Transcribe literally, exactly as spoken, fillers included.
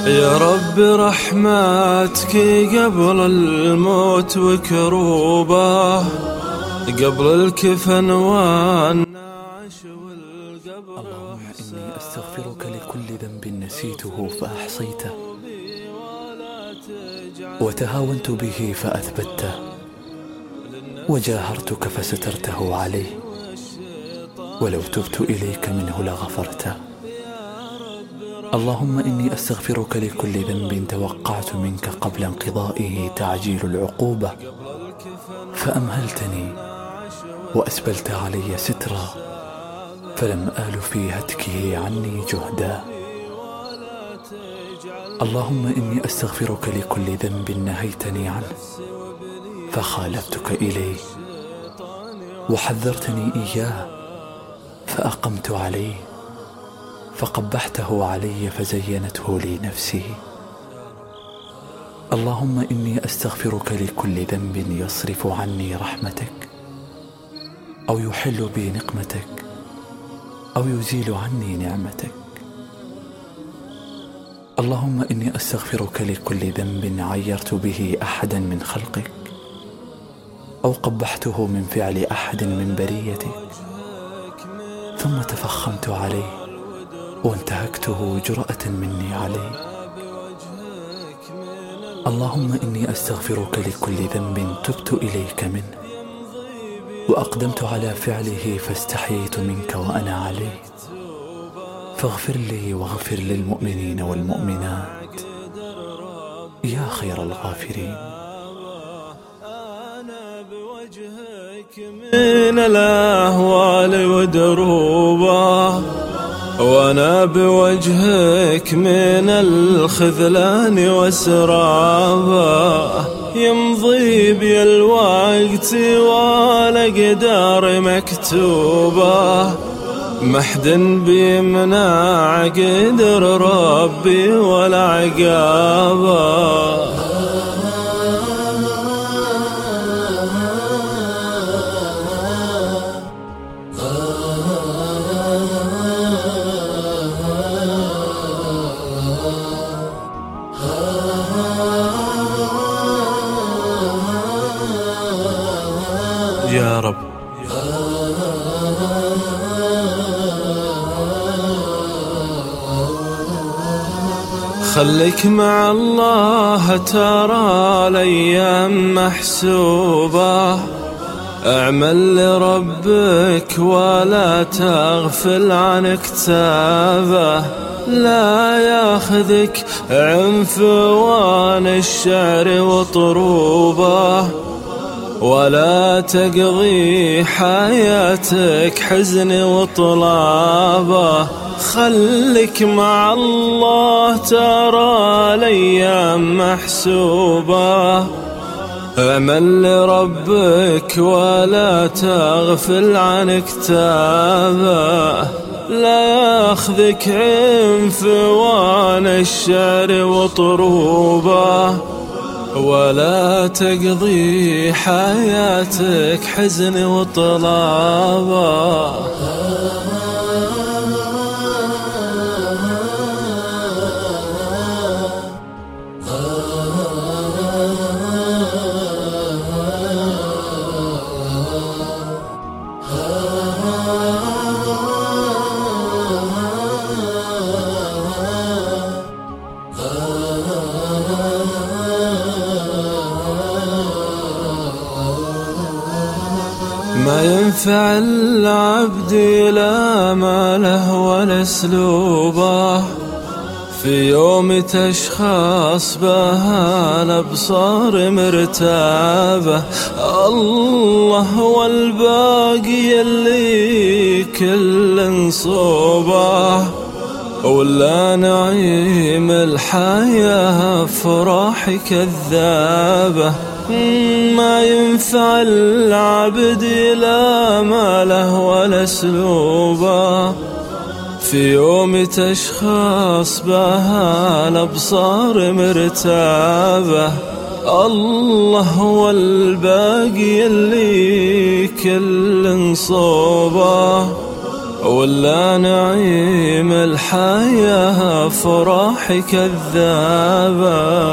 يا رب رحمتك قبل الموت وكروبه، قبل الكفن والنعش والقبر. اللهم إني أستغفرك لكل ذنب نسيته فأحصيته، وتهاونت به فأثبته، وجاهرتك فسترته عليه، ولو تبت إليك منه لغفرته. اللهم إني أستغفرك لكل ذنب توقعت منك قبل انقضائه تعجيل العقوبة، فأمهلتني وأسبلت علي سترا، فلم آل في هتكه عني جهدا. اللهم إني أستغفرك لكل ذنب نهيتني عنه فخالفتك إليه، وحذرتني إياه فأقمت عليه، فقبحته علي فزينته لي نفسي. اللهم إني أستغفرك لكل ذنب يصرف عني رحمتك، أو يحل بي نقمتك، أو يزيل عني نعمتك. اللهم إني أستغفرك لكل ذنب عيرت به أحدا من خلقك، أو قبحته من فعل أحد من بريتك، ثم تفخمت عليه وانتهكته جرأة مني عليه. اللهم إني أستغفرك لكل ذنب تبت إليك منه، وأقدمت على فعله فاستحييت منك وأنا عليه، فاغفر لي واغفر للمؤمنين والمؤمنات يا خير الغافرين. من الأهوال ودروبه، وأنا بوجهك من الخذلان وسرابه، يمضي بي الوقت والأقدار مكتوبة، محد بيمنع قدر ربي ولا عقابه. يا رب خليك مع الله، ترى الأيام محسوبة، اعمل لربك ولا تغفل عن كتابه، لا ياخذك عنفوان الشعر وطروبه، ولا تقضي حياتك حزن وطلابه. خليك مع الله، ترى الأيام محسوبة، اعمل لربك ولا تغفل عن كتابه، لا ياخذك عنفوان الشعر وطروبه، ولا تقضي حياتك حزن وطلابه. ما ينفع العبد لا ماله ولا اسلوبه، في يوم تشخص بها الأبصار مرتابة. الله هو الباقي اللي كل نصوبه، ولا نعيم الحياة فرح كذابة. ما ينفع العبد لا ماله ولا سلوبه، في يوم تشخص بها الأبصار مرتابة. الله هو الباقي اللي كل نصوبه، ولا نعيم الحياة فرح كذابة.